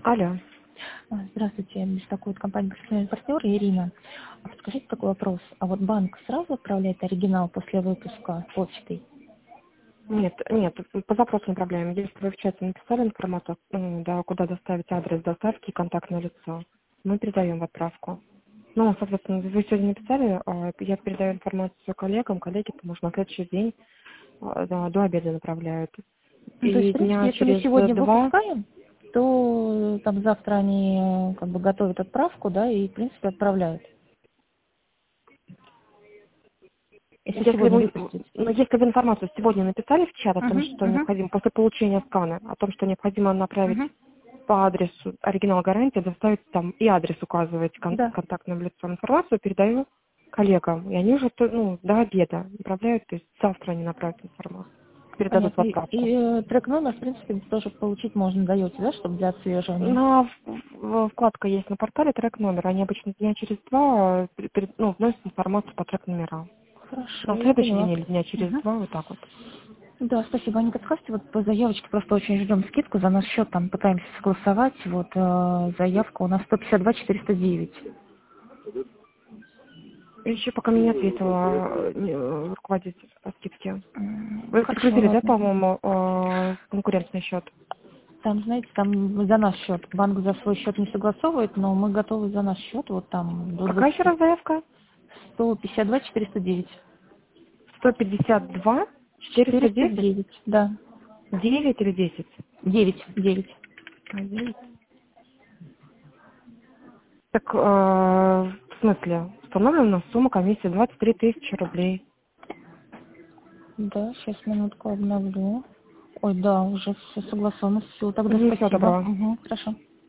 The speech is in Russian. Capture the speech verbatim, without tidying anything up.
Алло. А, Здравствуйте, беспокоит компания «Профессиональный партнер» Ирина. А подскажите такой вопрос. А вот банк сразу отправляет оригинал после выпуска почтой? Нет, нет, по запросу направляем. Если вы в чате написали информацию, м, да, куда доставить адрес доставки и контактное лицо, мы передаем в отправку. Ну, соответственно, вы сегодня написали, а, я передаю информацию коллегам, коллеги, потому что на следующий день а, да, до обеда направляют. Ну, то есть, И в принципе, дня если мы через сегодня два, выпускаем, то э, там завтра они э, как бы готовят отправку, да, и, в принципе, отправляют. Если если сегодня вы, выпустить. ну, если вы информацию сегодня написали в чат о том, Угу, что угу, необходимо после получения скана, о том, что необходимо направить угу. по адресу оригинал гарантии, доставить там и адрес указываете кон- Да. контактным лицом, информацию передаю коллегам. И они уже то- ну, до обеда направляют, то есть завтра они направят информацию, передадут в Понятно. И, отправку. и э, трек-номер, в принципе, тоже получить можно, даете, да, чтобы для отслеживания? На в- в- вкладка есть на портале трек номер. Они обычно дня через два э, пер- пер- ну, вносят информацию по трек номерам. На Хорошо, я следующий день поняла. или дня через Угу. два, вот так вот. Да, спасибо. А не подскажете, вот по заявочке просто очень ждем скидку за наш счет, там пытаемся согласовать. Вот э, заявка у нас сто пятьдесят два четыреста девять. Еще пока мне не ответила э, не, э, руководитель по скидке. М, Вы Хорошо, подгрузили, да, ладно. по-моему, э, конкурентный счет? Там, знаете, там за наш счет. Банк за свой счет не согласовывает, но мы готовы за наш счет, вот там до Какая еще двадцати. раз заявка? сто пятьдесят два четыреста девять. сто пятьдесят два четыреста четыреста десять девять, да. девять или десять? девять, девять. А, девять. Так, э, в смысле, установлена сумма комиссии двадцать три тысячи рублей. Да, сейчас минутку обновлю. Ой, да, уже все согласовано. Все, тогда Всего спасибо. доброго. Угу, хорошо.